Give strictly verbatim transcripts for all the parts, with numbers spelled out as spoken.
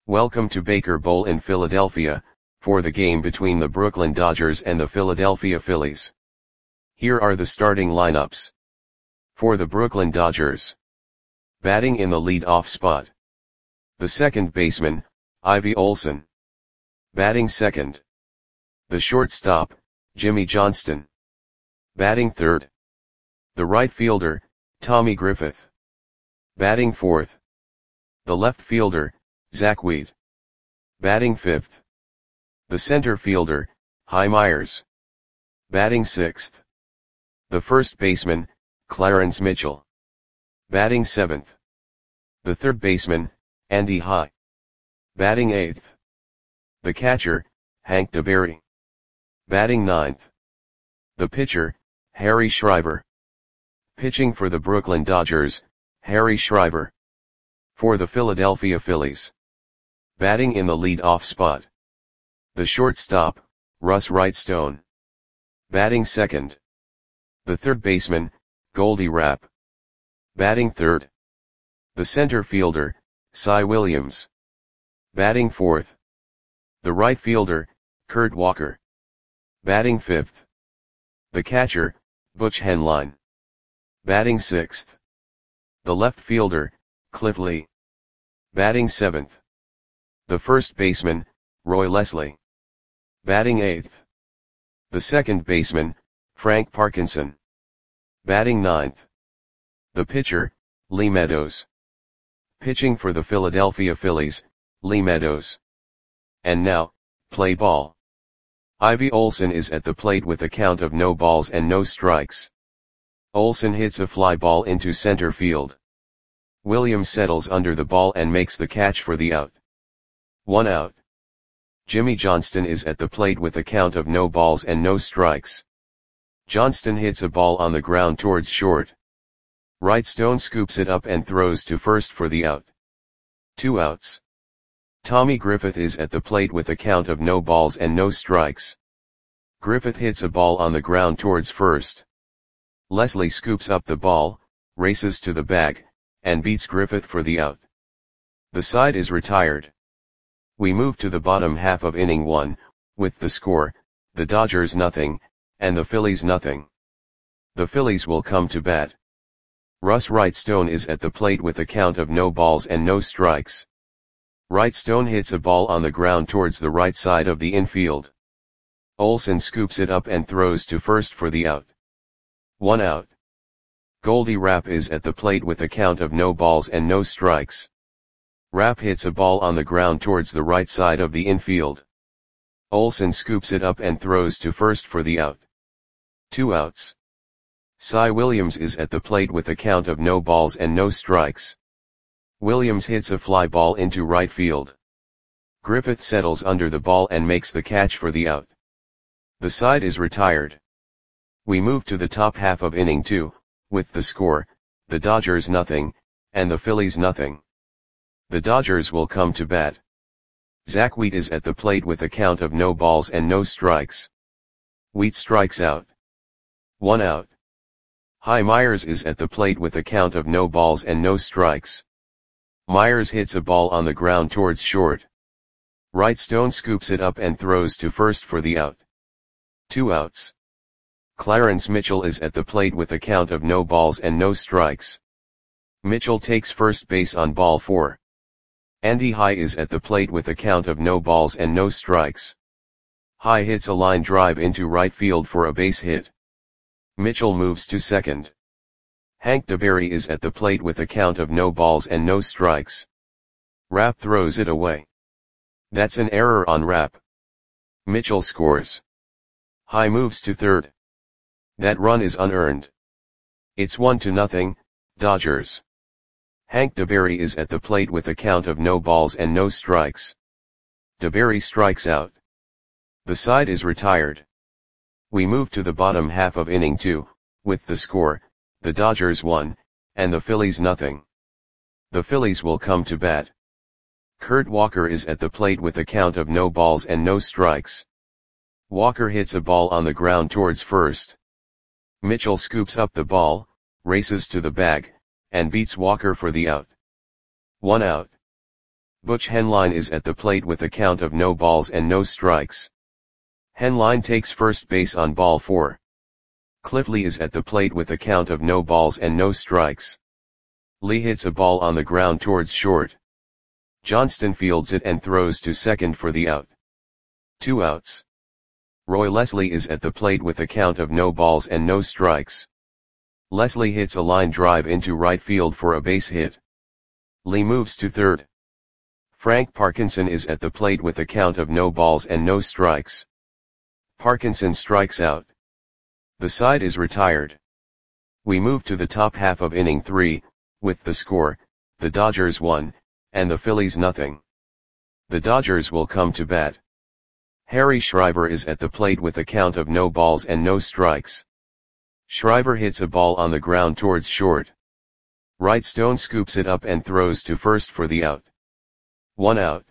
Welcome to Baker Bowl in Philadelphia, for the game between the Brooklyn Dodgers and the Philadelphia Phillies. Here are the starting lineups. For the Brooklyn Dodgers. Batting in the lead-off spot. The second baseman, Ivy Olson. Batting second. The shortstop, Jimmy Johnston. Batting third. The right fielder, Tommy Griffith. Batting fourth. The left fielder, Zach Wheat. Batting fifth. The center fielder, Hy Myers. Batting sixth. The first baseman, Clarence Mitchell. Batting seventh. The third baseman, Andy High. Batting eighth. The catcher, Hank DeBerry. Batting ninth. The pitcher, Harry Schreiber. Pitching for the Brooklyn Dodgers, Harry Schreiber. For the Philadelphia Phillies. Batting in the lead-off spot. The shortstop, Russ Wrightstone. Batting second. The third baseman, Goldie Rapp. Batting third. The center fielder, Cy Williams. Batting fourth. The right fielder, Kurt Walker. Batting fifth. The catcher, Butch Henline. Batting sixth. The left fielder, Cliff Lee. Batting seventh. The first baseman, Roy Leslie. Batting eighth. The second baseman, Frank Parkinson. Batting ninth. The pitcher, Lee Meadows. Pitching for the Philadelphia Phillies, Lee Meadows. And now, play ball. Ivy Olson is at the plate with a count of no balls and no strikes. Olson hits a fly ball into center field. Williams settles under the ball and makes the catch for the out. One out. Jimmy Johnston is at the plate with a count of no balls and no strikes. Johnston hits a ball on the ground towards short. Wrightstone scoops it up and throws to first for the out. Two outs. Tommy Griffith is at the plate with a count of no balls and no strikes. Griffith hits a ball on the ground towards first. Leslie scoops up the ball, races to the bag, and beats Griffith for the out. The side is retired. We move to the bottom half of inning one, with the score, the Dodgers nothing, and the Phillies nothing. The Phillies will come to bat. Russ Wrightstone is at the plate with a count of no balls and no strikes. Wrightstone hits a ball on the ground towards the right side of the infield. Olson scoops it up and throws to first for the out. One out. Goldie Rapp is at the plate with a count of no balls and no strikes. Rapp hits a ball on the ground towards the right side of the infield. Olson scoops it up and throws to first for the out. Two outs. Cy Williams is at the plate with a count of no balls and no strikes. Williams hits a fly ball into right field. Griffith settles under the ball and makes the catch for the out. The side is retired. We move to the top half of inning two, with the score, the Dodgers nothing, and the Phillies nothing. The Dodgers will come to bat. Zach Wheat is at the plate with a count of no balls and no strikes. Wheat strikes out. One out. Hy Myers is at the plate with a count of no balls and no strikes. Myers hits a ball on the ground towards short. Wrightstone scoops it up and throws to first for the out. Two outs. Clarence Mitchell is at the plate with a count of no balls and no strikes. Mitchell takes first base on ball four. Andy High is at the plate with a count of no balls and no strikes. High hits a line drive into right field for a base hit. Mitchell moves to second. Hank DeBerry is at the plate with a count of no balls and no strikes. Rapp throws it away. That's an error on Rapp. Mitchell scores. High moves to third. That run is unearned. It's one to nothing, Dodgers. Hank DeBerry is at the plate with a count of no balls and no strikes. DeBerry strikes out. The side is retired. We move to the bottom half of inning two, with the score, the Dodgers one, and the Phillies nothing. The Phillies will come to bat. Kurt Walker is at the plate with a count of no balls and no strikes. Walker hits a ball on the ground towards first. Mitchell scoops up the ball, races to the bag, and beats Walker for the out. One out. Butch Henline is at the plate with a count of no balls and no strikes. Henline takes first base on ball four. Cliff Lee is at the plate with a count of no balls and no strikes. Lee hits a ball on the ground towards short. Johnston fields it and throws to second for the out. Two outs. Roy Leslie is at the plate with a count of no balls and no strikes. Leslie hits a line drive into right field for a base hit. Lee moves to third. Frank Parkinson is at the plate with a count of no balls and no strikes. Parkinson strikes out. The side is retired. We move to the top half of inning three, with the score, the Dodgers one, and the Phillies nothing. The Dodgers will come to bat. Harry Shriver is at the plate with a count of no balls and no strikes. Shriver hits a ball on the ground towards short. Wright Stone scoops it up and throws to first for the out. One out.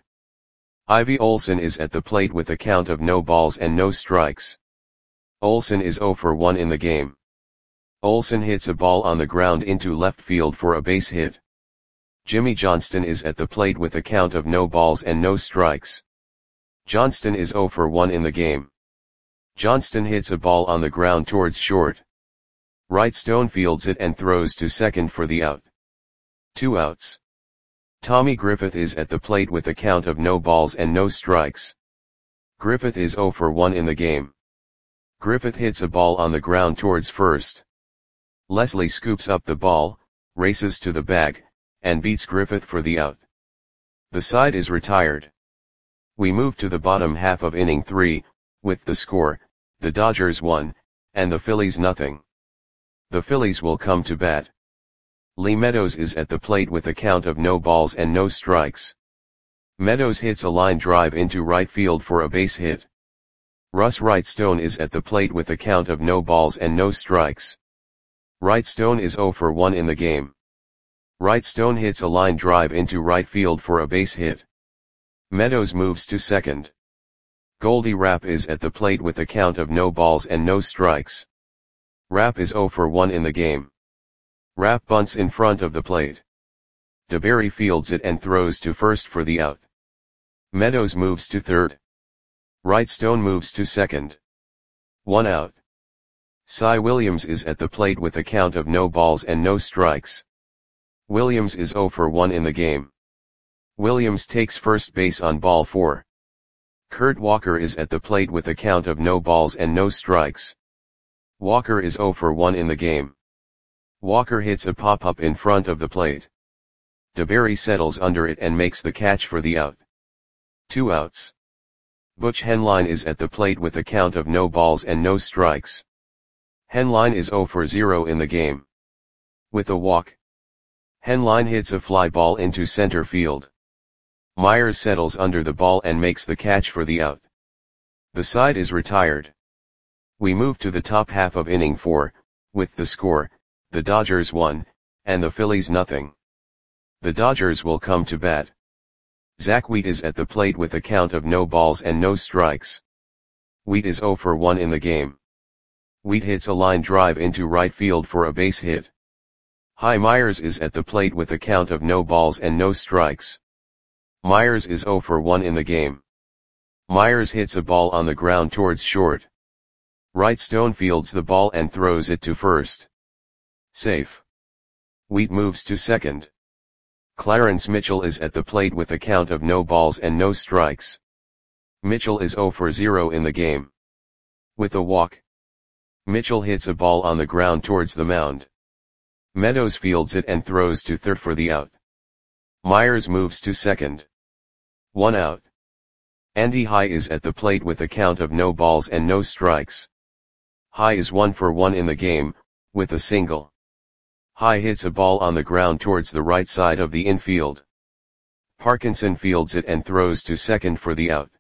Ivy Olson is at the plate with a count of no balls and no strikes. Olson is oh for one in the game. Olson hits a ball on the ground into left field for a base hit. Jimmy Johnston is at the plate with a count of no balls and no strikes. Johnston is oh for one in the game. Johnston hits a ball on the ground towards short. Wright Stone fields it and throws to second for the out. Two outs. Tommy Griffith is at the plate with a count of no balls and no strikes. Griffith is oh for one in the game. Griffith hits a ball on the ground towards first. Leslie scoops up the ball, races to the bag, and beats Griffith for the out. The side is retired. We move to the bottom half of inning three, with the score, the Dodgers one, and the Phillies nothing. The Phillies will come to bat. Lee Meadows is at the plate with a count of no balls and no strikes. Meadows hits a line drive into right field for a base hit. Russ Wright Stone is at the plate with a count of no balls and no strikes. Wright Stone is oh for one in the game. Wright Stone hits a line drive into right field for a base hit. Meadows moves to second. Goldie Rapp is at the plate with a count of no balls and no strikes. Rapp is oh for one in the game. Rapp bunts in front of the plate. DeBerry fields it and throws to first for the out. Meadows moves to third. Wright Stone moves to second. One out. Cy Williams is at the plate with a count of no balls and no strikes. Williams is oh for one in the game. Williams takes first base on ball four. Kurt Walker is at the plate with a count of no balls and no strikes. Walker is oh for one in the game. Walker hits a pop-up in front of the plate. DeBerry settles under it and makes the catch for the out. Two outs. Butch Henline is at the plate with a count of no balls and no strikes. Henline is oh for zero in the game. With a walk. Henline hits a fly ball into center field. Myers settles under the ball and makes the catch for the out. The side is retired. We move to the top half of inning four, with the score, the Dodgers one, and the Phillies nothing. The Dodgers will come to bat. Zach Wheat is at the plate with a count of no balls and no strikes. Wheat is oh for one in the game. Wheat hits a line drive into right field for a base hit. Hy Myers is at the plate with a count of no balls and no strikes. Myers is oh for one in the game. Myers hits a ball on the ground towards short. Wright Stone fields the ball and throws it to first. Safe. Wheat moves to second. Clarence Mitchell is at the plate with a count of no balls and no strikes. Mitchell is oh for zero in the game. With a walk. Mitchell hits a ball on the ground towards the mound. Meadows fields it and throws to third for the out. Myers moves to second. One out. Andy High is at the plate with a count of no balls and no strikes. High is one for one in the game, with a single. High hits a ball on the ground towards the right side of the infield. Parkinson fields it and throws to second for the out.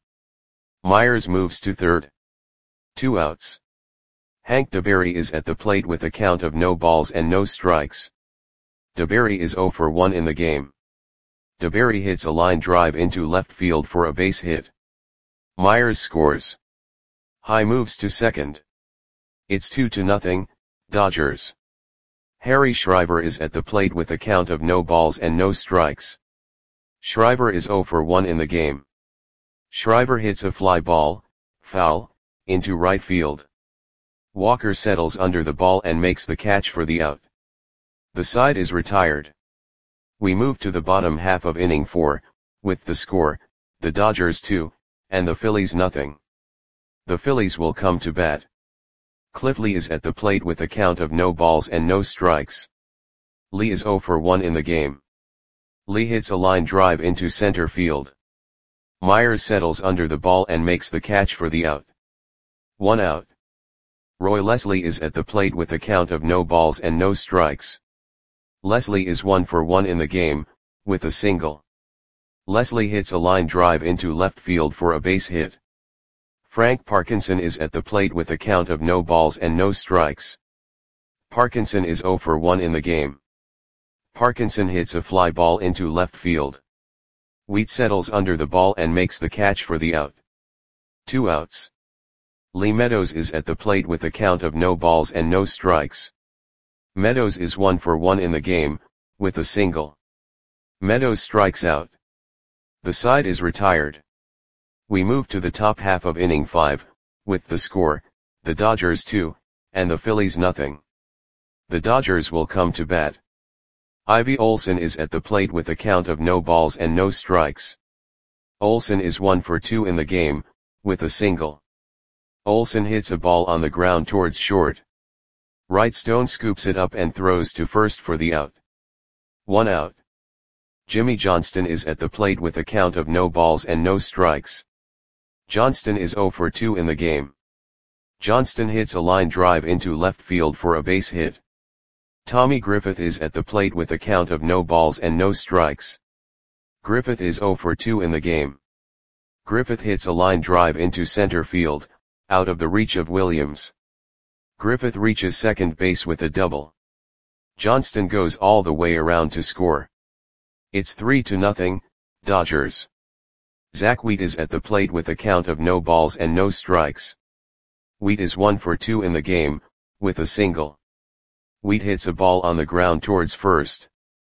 Myers moves to third. Two outs. Hank DeBerry is at the plate with a count of no balls and no strikes. DeBerry is oh for one in the game. DeBerry hits a line drive into left field for a base hit. Myers scores. High moves to second. It's two to nothing, Dodgers. Harry Shriver is at the plate with a count of no balls and no strikes. Shriver is zero for one in the game. Shriver hits a fly ball, foul, into right field. Walker settles under the ball and makes the catch for the out. The side is retired. We move to the bottom half of inning four, with the score, the Dodgers two, and the Phillies nothing. The Phillies will come to bat. Cliff Lee is at the plate with a count of no balls and no strikes. Lee is zero for one in the game. Lee hits a line drive into center field. Myers settles under the ball and makes the catch for the out. One out. Roy Leslie is at the plate with a count of no balls and no strikes. Leslie is one for one in the game, with a single. Leslie hits a line drive into left field for a base hit. Frank Parkinson is at the plate with a count of no balls and no strikes. Parkinson is zero for one in the game. Parkinson hits a fly ball into left field. Wheat settles under the ball and makes the catch for the out. Two outs. Lee Meadows is at the plate with a count of no balls and no strikes. Meadows is one for one in the game, with a single. Meadows strikes out. The side is retired. We move to the top half of inning five, with the score, the Dodgers two, and the Phillies nothing. The Dodgers will come to bat. Ivy Olson is at the plate with a count of no balls and no strikes. Olson is one for two in the game, with a single. Olson hits a ball on the ground towards short. Wright Stone scoops it up and throws to first for the out. One out. Jimmy Johnston is at the plate with a count of no balls and no strikes. Johnston is zero for two in the game. Johnston hits a line drive into left field for a base hit. Tommy Griffith is at the plate with a count of no balls and no strikes. Griffith is zero for two in the game. Griffith hits a line drive into center field, out of the reach of Williams. Griffith reaches second base with a double. Johnston goes all the way around to score. It's three to nothing, Dodgers. Zach Wheat is at the plate with a count of no balls and no strikes. Wheat is one for two in the game, with a single. Wheat hits a ball on the ground towards first.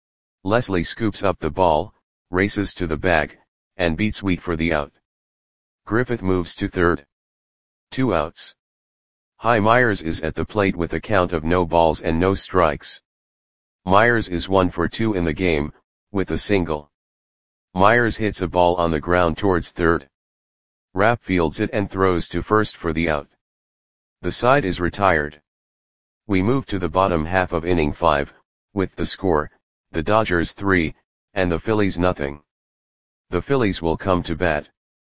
Leslie scoops up the ball, races to the bag, and beats Wheat for the out. Griffith moves to third. Two outs. Hy Myers is at the plate with a count of no balls and no strikes. Myers is one for two in the game, with a single. Myers hits a ball on the ground towards third. Rapp fields it and throws to first for the out. The side is retired. We move to the bottom half of inning five, with the score, the Dodgers three, and the Phillies nothing. The Phillies will come to bat.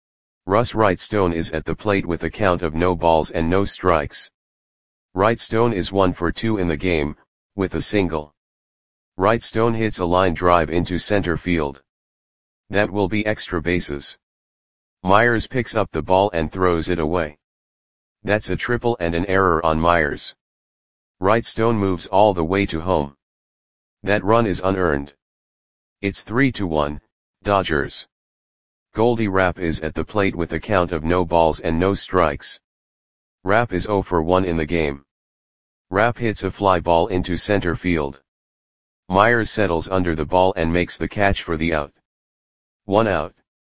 Russ Wright Stone is at the plate with a count of no balls and no strikes. Wright Stone is one for two in the game, with a single. Wright Stone hits a line drive into center field. That will be extra bases. Myers picks up the ball and throws it away. That's a triple and an error on Myers. Wright Stone moves all the way to home. That run is unearned. It's three to one, Dodgers. Goldie Rapp is at the plate with a count of no balls and no strikes. Rapp is zero for one in the game. Rapp hits a fly ball into center field. Myers settles under the ball and makes the catch for the out. One out.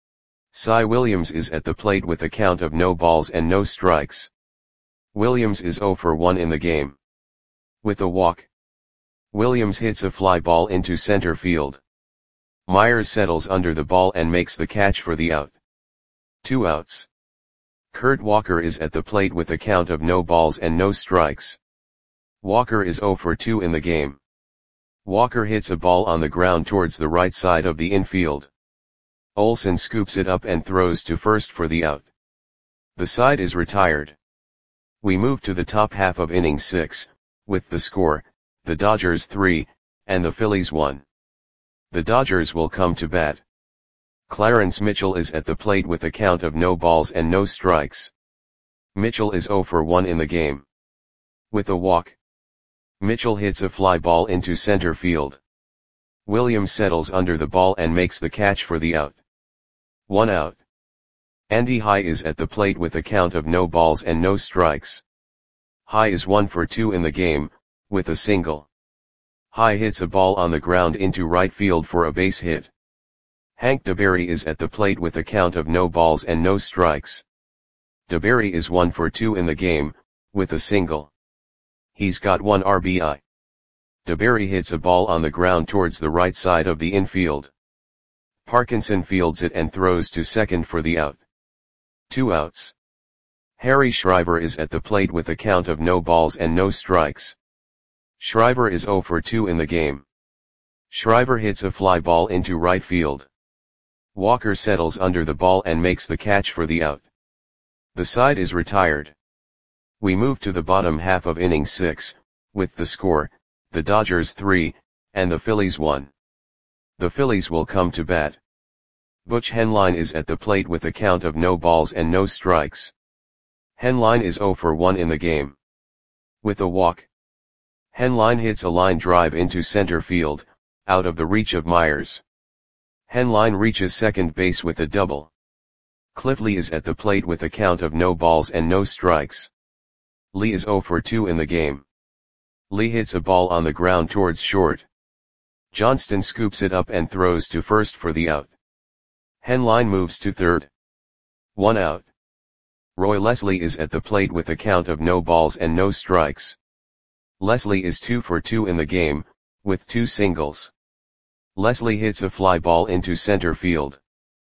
Cy Williams is at the plate with a count of no balls and no strikes. Williams is zero for one in the game. With a walk. Williams hits a fly ball into center field. Myers settles under the ball and makes the catch for the out. Two outs. Kurt Walker is at the plate with a count of no balls and no strikes. Walker is zero for two in the game. Walker hits a ball on the ground towards the right side of the infield. Olson scoops it up and throws to first for the out. The side is retired. We move to the top half of inning six, with the score, the Dodgers three, and the Phillies one. The Dodgers will come to bat. Clarence Mitchell is at the plate with a count of no balls and no strikes. Mitchell is zero for one in the game. With a walk. Mitchell hits a fly ball into center field. Williams settles under the ball and makes the catch for the out. One out. Andy High is at the plate with a count of no balls and no strikes. High is one for two in the game, with a single. High hits a ball on the ground into right field for a base hit. Hank DeBerry is at the plate with a count of no balls and no strikes. DeBerry is one for two in the game, with a single. He's got one R B I. DeBerry hits a ball on the ground towards the right side of the infield. Parkinson fields it and throws to second for the out. Two outs. Harry Schreiber is at the plate with a count of no balls and no strikes. Schreiber is zero for two in the game. Schreiber hits a fly ball into right field. Walker settles under the ball and makes the catch for the out. The side is retired. We move to the bottom half of inning six, with the score, the Dodgers three, and the Phillies one. The Phillies will come to bat. Butch Henline is at the plate with a count of no balls and no strikes. Henline is zero for one in the game. With a walk. Henline hits a line drive into center field, out of the reach of Myers. Henline reaches second base with a double. Cliff Lee is at the plate with a count of no balls and no strikes. Lee is zero for two in the game. Lee hits a ball on the ground towards short. Johnston scoops it up and throws to first for the out. Henline moves to third. One out. Roy Leslie is at the plate with a count of no balls and no strikes. Leslie is two for two in the game, with two singles. Leslie hits a fly ball into center field.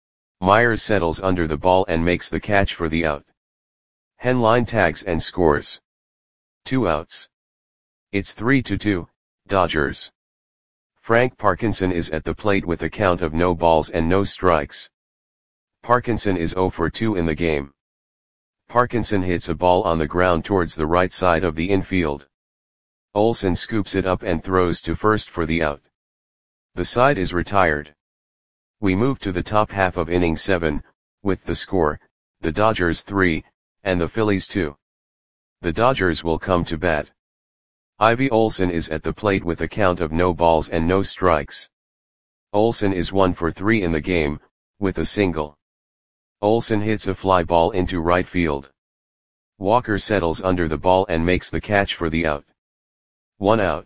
Myers settles under the ball and makes the catch for the out. Henline tags and scores. Two outs. It's three to two, Dodgers. Frank Parkinson is at the plate with a count of no balls and no strikes. Parkinson is zero for two in the game. Parkinson hits a ball on the ground towards the right side of the infield. Olsen scoops it up and throws to first for the out. The side is retired. We move to the top half of inning seven, with the score, the Dodgers three, and the Phillies two. The Dodgers will come to bat. Ivy Olsen is at the plate with a count of no balls and no strikes. Olsen is one for three in the game, with a single. Olsen hits a fly ball into right field. Walker settles under the ball and makes the catch for the out. One out.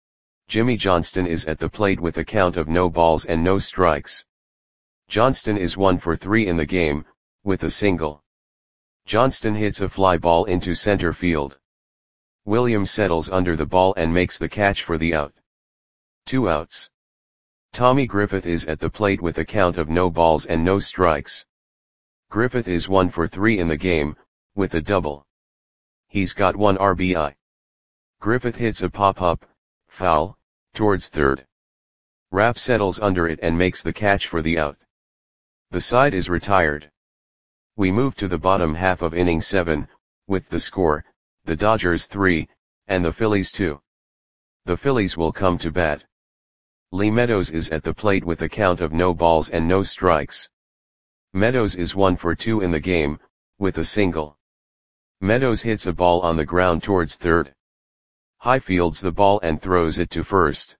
Jimmy Johnston is at the plate with a count of no balls and no strikes. Johnston is one for three in the game, with a single. Johnston hits a fly ball into center field. Williams settles under the ball and makes the catch for the out. Two outs. Tommy Griffith is at the plate with a count of no balls and no strikes. Griffith is one for three in the game, with a double. He's got one R B I. Griffith hits a pop-up, foul, towards third. Rapp settles under it and makes the catch for the out. The side is retired. We move to the bottom half of inning seven, with the score, the Dodgers three, and the Phillies two. The Phillies will come to bat. Lee Meadows is at the plate with a count of no balls and no strikes. Meadows is one for two in the game, with a single. Meadows hits a ball on the ground towards third. High fields the ball and throws it to first.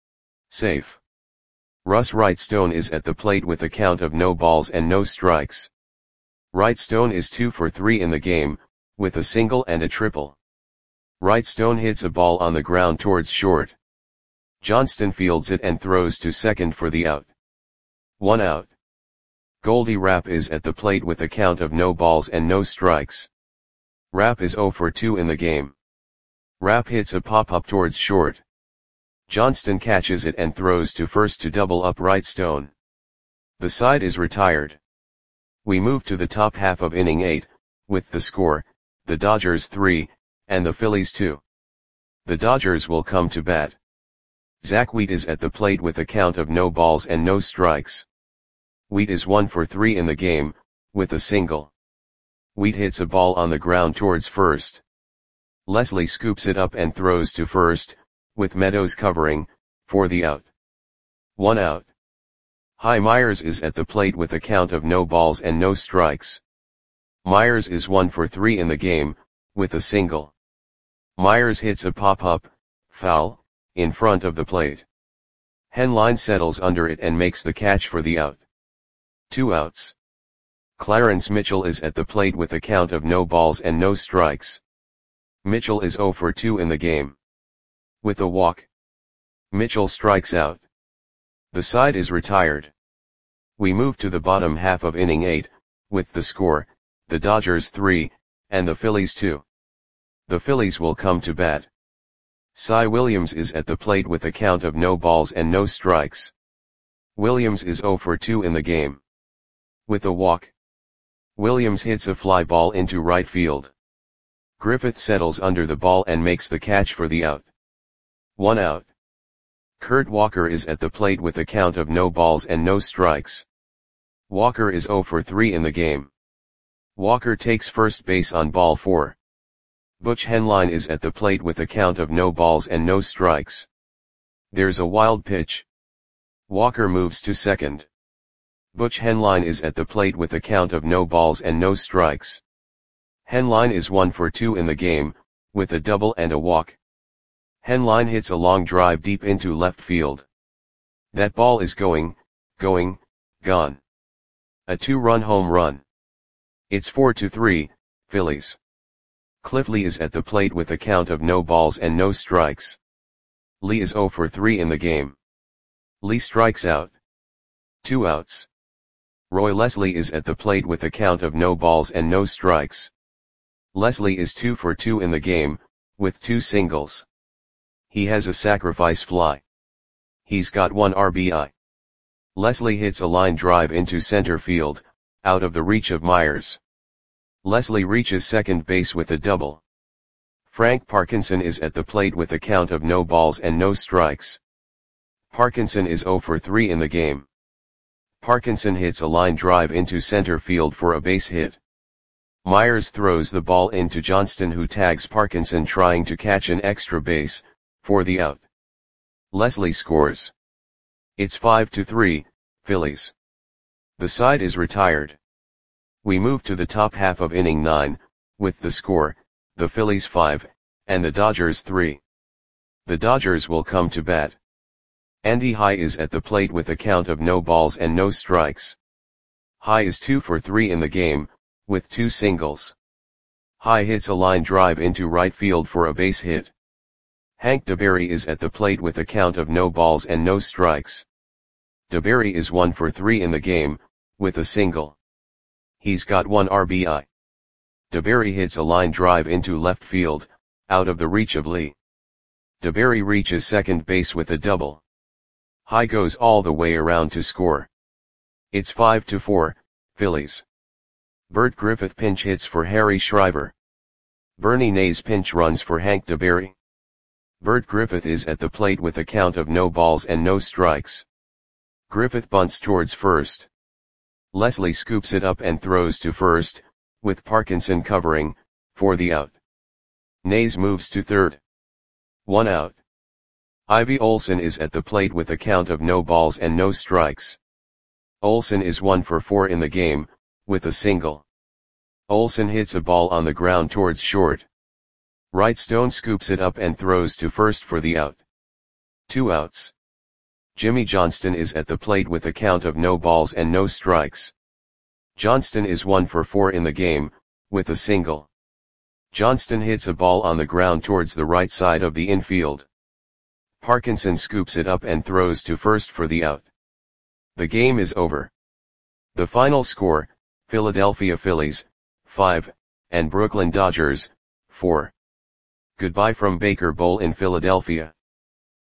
Safe. Russ Wrightstone is at the plate with a count of no balls and no strikes. Wrightstone is two for three in the game, with a single and a triple. Wrightstone hits a ball on the ground towards short. Johnston fields it and throws to second for the out. One out. Goldie Rapp is at the plate with a count of no balls and no strikes. Rapp is zero for two in the game. Rapp hits a pop-up towards short. Johnston catches it and throws to first to double up Wrightstone. The side is retired. We move to the top half of inning eight, with the score, the Dodgers three, and the Phillies two. The Dodgers will come to bat. Zach Wheat is at the plate with a count of no balls and no strikes. Wheat is one for three in the game, with a single. Wheat hits a ball on the ground towards first. Leslie scoops it up and throws to first, with Meadows covering, for the out. One out. Hy Myers is at the plate with a count of no balls and no strikes. Myers is one for three in the game, with a single. Myers hits a pop-up, foul, in front of the plate. Henline settles under it and makes the catch for the out. Two outs. Clarence Mitchell is at the plate with a count of no balls and no strikes. Mitchell is zero for two in the game. With a walk. Mitchell strikes out. The side is retired. We move to the bottom half of inning eight, with the score, the Dodgers three, and the Phillies two. The Phillies will come to bat. Cy Williams is at the plate with a count of no balls and no strikes. Williams is oh for two in the game. With a walk, Williams hits a fly ball into right field. Griffith settles under the ball and makes the catch for the out. One out. Kurt Walker is at the plate with a count of no balls and no strikes. Walker is oh for three in the game. Walker takes first base on ball four. Butch Henline is at the plate with a count of no balls and no strikes. There's a wild pitch. Walker moves to second. Butch Henline is at the plate with a count of no balls and no strikes. Henline is one for two in the game, with a double and a walk. Henline hits a long drive deep into left field. That ball is going, going, gone. A two-run home run. It's four to three, Phillies. Cliff Lee is at the plate with a count of no balls and no strikes. Lee is oh for three in the game. Lee strikes out. Two outs. Roy Leslie is at the plate with a count of no balls and no strikes. Leslie is two for two in the game, with two singles. He has a sacrifice fly. He's got one R B I. Leslie hits a line drive into center field, out of the reach of Myers. Leslie reaches second base with a double. Frank Parkinson is at the plate with a count of no balls and no strikes. Parkinson is oh for three in the game. Parkinson hits a line drive into center field for a base hit. Myers throws the ball into Johnston, who tags Parkinson trying to catch an extra base, for the out. Leslie scores. It's five to three, Phillies. The side is retired. We move to the top half of inning nine, with the score, the Phillies five, and the Dodgers three. The Dodgers will come to bat. Andy High is at the plate with a count of no balls and no strikes. High is two for three in the game, with two singles. High hits a line drive into right field for a base hit. Hank DeBerry is at the plate with a count of no balls and no strikes. DeBerry is one for three in the game, with a single. He's got one R B I. DeBerry hits a line drive into left field, out of the reach of Lee. DeBerry reaches second base with a double. High goes all the way around to score. It's five to four, Phillies. Bert Griffith pinch hits for Harry Schreiber. Bernie Nays pinch runs for Hank DeBerry. Bert Griffith is at the plate with a count of no balls and no strikes. Griffith bunts towards first. Leslie scoops it up and throws to first, with Parkinson covering, for the out. Nays moves to third. One out. Ivy Olson is at the plate with a count of no balls and no strikes. Olson is one for four in the game, with a single. Olson hits a ball on the ground towards short. Wright Stone scoops it up and throws to first for the out. Two outs. Jimmy Johnston is at the plate with a count of no balls and no strikes. Johnston is one for four in the game, with a single. Johnston hits a ball on the ground towards the right side of the infield. Parkinson scoops it up and throws to first for the out. The game is over. The final score, Philadelphia Phillies, five, and Brooklyn Dodgers, four. Goodbye from Baker Bowl in Philadelphia.